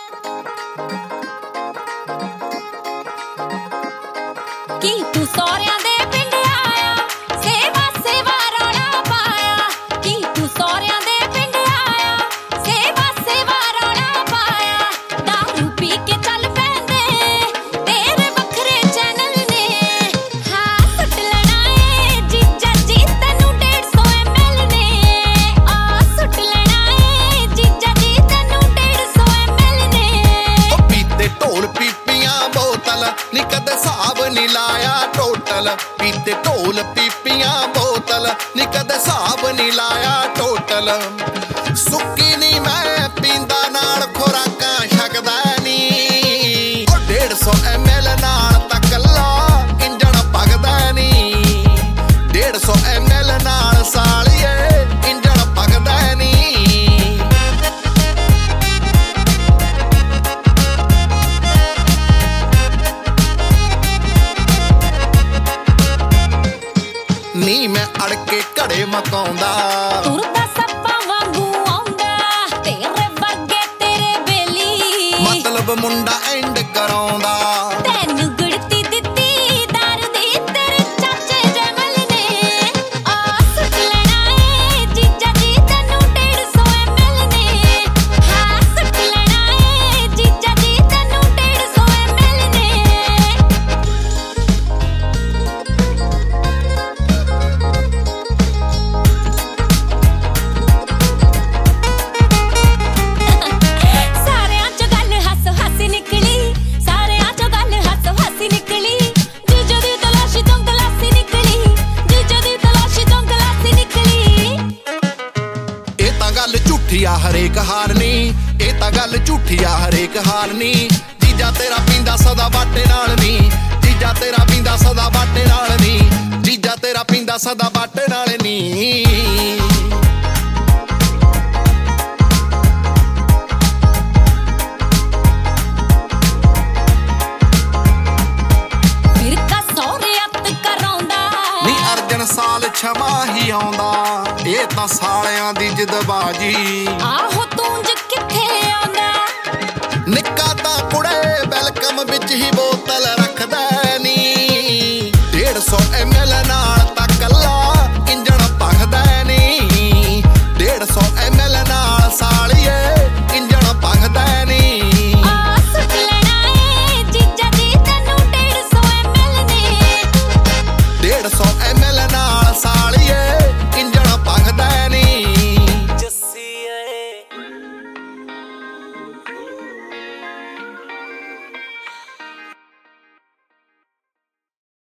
ਕੀ ਤੂੰ ਸਹੁਰਿਆਂ ਦੇ ਪਿੰਡ ਆਇਆ, ਸੇਵਾ ਸੇਵਾ ਰੌਲਾ ਪਾਇਆ। ਕੀ ਤੂੰ ਸਹੁਰਿਆਂ ਦੇ ਪਿੰਡ ਆਇਆ, ਸੇਵਾ ਸੇਵਾ ਰੌਲਾ ਪਾਇਆ। ਦਾਰੂ ਪੀ ਕੇ ਚੱਲ ਪੈਂਦੇ ਤੇਰੇ ਵੱਖਰੇ ਚੈਨਲ ਨੇ। ਹਾਂ ਸੁੱਟ ਲੈਣਾ ਏ ਜੀਜਾ ਜੀ ਤੈਨੂੰ 150 ml ਨੇ। ਆ ਸੁੱਟ ਲੈਣਾ ਏ ਜੀਜਾ ਜੀ ਤੈਨੂੰ 150 ml ਨੇ। ਉਹ ਪੀਤੇ ਢੋਲ ਪੀਪੀਆਂ ਬੋਤਲ ਨੀ ਕਦੇ ਹਿਸਾਬ ਨੀ ਲਾਇਆ ਟੋਟਲ। ਪੀਤੇ ਢੋਲ ਪੀਪੀਆਂ ਬੋਤਲ ਨੀ ਕਦੇ ਹਿਸਾਬ ਨੀ ਲਾਇਆ ਟੋਟਲ। ਸੁੱਕੀ ਨੀ ਮੈਂ ਪੀਂਦਾ ਨਾਲ ਖੁਰਾਕਾਂ ਛਕਦਾ ਨੀ। ਉਹ 150 ml ਨਾਲ ਤਾਂ ਕੱਲਾ ਇੰਜਣ ਭਗਦਾ ਨੀ। 150 ml ਨਾਲ ਸਾਲੀਏ ਇੰਜਣ ਭਗਦਾ ਨੀ। ਨੀ ਮੈਂ ਅੜ ਕੇ ਘੜੇ ਮਕਾਉਂਦਾ, ਤੁਰਦਾ ਸੱਪਾਂ ਵਾਂਗੂ ਆਉਂਦਾ ਤੇਰੇ ਵਰਗੇ ਤੇਰੇ ਬੇਲੀ। ਮਤਲਬ ਮੁੰਡਾ ਐਂਡ ਕਰਾਉਂਦਾ। ਤੈਨੂੰ ਗੁੜਤੀ ਦਿੱਤੀ ਦਰ ਦੀ ਤੇਰੇ ਚਾਚੇ ਜਮਲ ਨੇ। ਆ ਸੁੱਟ ਲੈਣਾ ਏ ਜੀਜਾ ਜੀ ਤੈਨੂੰ 150 ml ਨੇ। ਹਾਂ ਸੁੱਟ ਲੈਣਾ ਏ ਜੀਜਾ ਜੀ ਤੈਨੂੰ 150 ml ਨੇ। ਸਾਰਿਆਂ ਚੋਂ ਗੱਲ ਹੱਸੋ ਹਾਸੀ ਨਿਕਲੀ, ਸਾਰਿਆਂ ਚੋਂ ਗੱਲ ਹੱਸੋ ਹਾਸੀ ਨਿਕਲੀ। ਜੀਜੇ ਦੀ ਤਲਾਸ਼ੀ ਤੋਂ ਗਲਾਸੀ ਨਿਕਲੀ, ਜੀਜੇ ਦੀ ਤਲਾਸ਼ੀ ਤੋਂ ਗਲਾਸੀ ਨਿਕਲੀ। ਇਹ ਤਾਂ ਗੱਲ ਝੂਠੀ ਆ ਹਰੇਕ ਹਾਰ ਨੀ। ਇਹ ਤਾਂ ਗੱਲ ਝੂਠੀ ਆ ਹਰੇਕ ਹਾਰ ਨੀ। ਜੀਜਾ ਤੇਰਾ ਪੀਂਦਾ ਸਦਾ ਬਾਟੇ ਨਾਲ ਨੀ। ਜੀਜਾ ਤੇਰਾ ਪੀਂਦਾ ਸਦਾ ਬਾਟੇ ਨਾਲ ਨੀ। ਜੀਜਾ ਤੇਰਾ ਪੀਂਦਾ ਸਦਾ ਬਾਟੇ ਨਾਲ ਨੀ। ਫਿਰਕਾ ਸਹੁਰੇ ਅੱਤ ਕਰਾਉਂਦਾ ਨੀ ਅਰਜਨ ਸਾਲ ਛਮਾ ਹੀ ਆਉਂਦਾ। ਇਹ ਤਾਂ ਸਾਲਿਆਂ ਦੀ ਜਿੱਦਬਾਜੀ। ਆਹੋ ਤੂੰ ਜ ਕਿੱਥੇ ਆਉਂਦਾ। ਨਿੱਕਾ ਤਾਂ ਕੁੜੇ ਵੈਲਕਮ ਵਿੱਚ ਹੀ ਬੋਤਲ ਰੱਖ